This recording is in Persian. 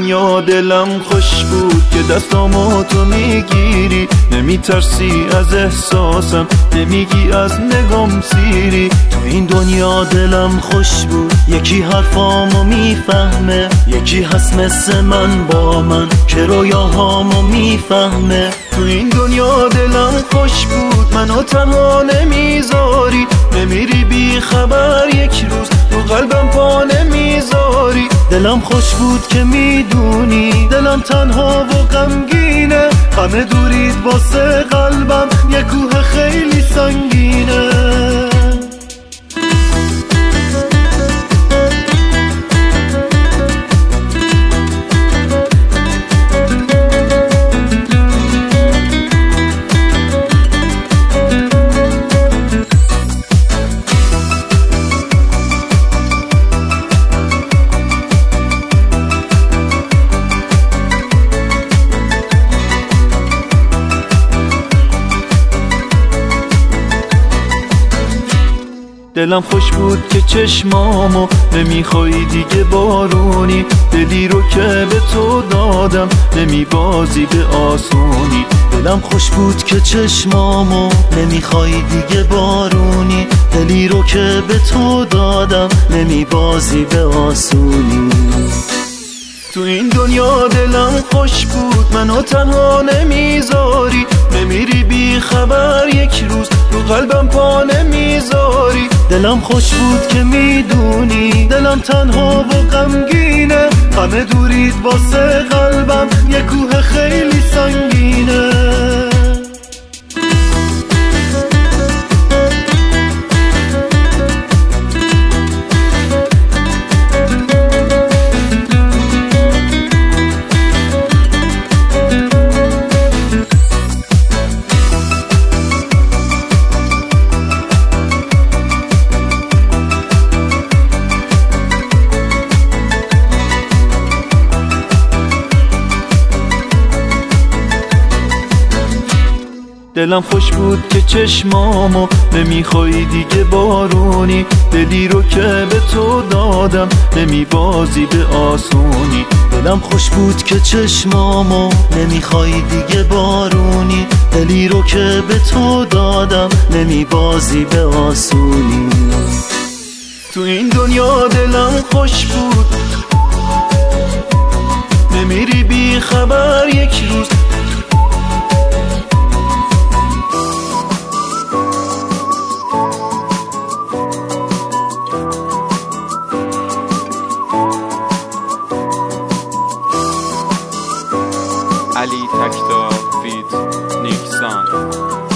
دنیا دلم خوش بود که دستامو تو میگیری، نمیترسی از احساسم، نمیگی از نگام سیری. تو این دنیا دلم خوش بود، یکی حرفامو میفهمه، یکی هست مثل من با من که رویاهامو میفهمه. تو این دنیا دلم خوش بود، منو تنها نمیذاری، نمیری بی خبر یک روز رو قلبم پا نمیذاری. دلم خوش بود که میدونی دلم تنها و غمگینه، غم دورید واسه قلبم یه کوه خیلی سنگینه. دلم خوش بود که چشمامو نمیخوای دیگه بارونی، دلی رو که به تو دادم نمیبازی به آسونی. دلم خوش بود که چشمامو نمیخوای دیگه بارونی، دلی رو که به تو دادم نمیبازی به آسونی. تو این دنیا دلم خوش بود، منو تنها نمیذاری، نمیری بی خبر یک روز رو قلبم پا نمیذاری. دلم خوش بود که میدونی دلم تنها و غمگینه، غم دورید واسه قلبم یه کوه خیلی سنگینه. دلم خوش بود که چشمامو نمیخوای دیگه بارونی، دلی رو که به تو دادم نمیبازی به آسونی. دلم خوش بود که چشمامو نمیخوای دیگه بارونی، دلی رو که به تو دادم نمیبازی به آسونی. تو این دنیا دلم خوش بود، نمیری بی خبر یک روز. علی تکتا فیت نیکسان.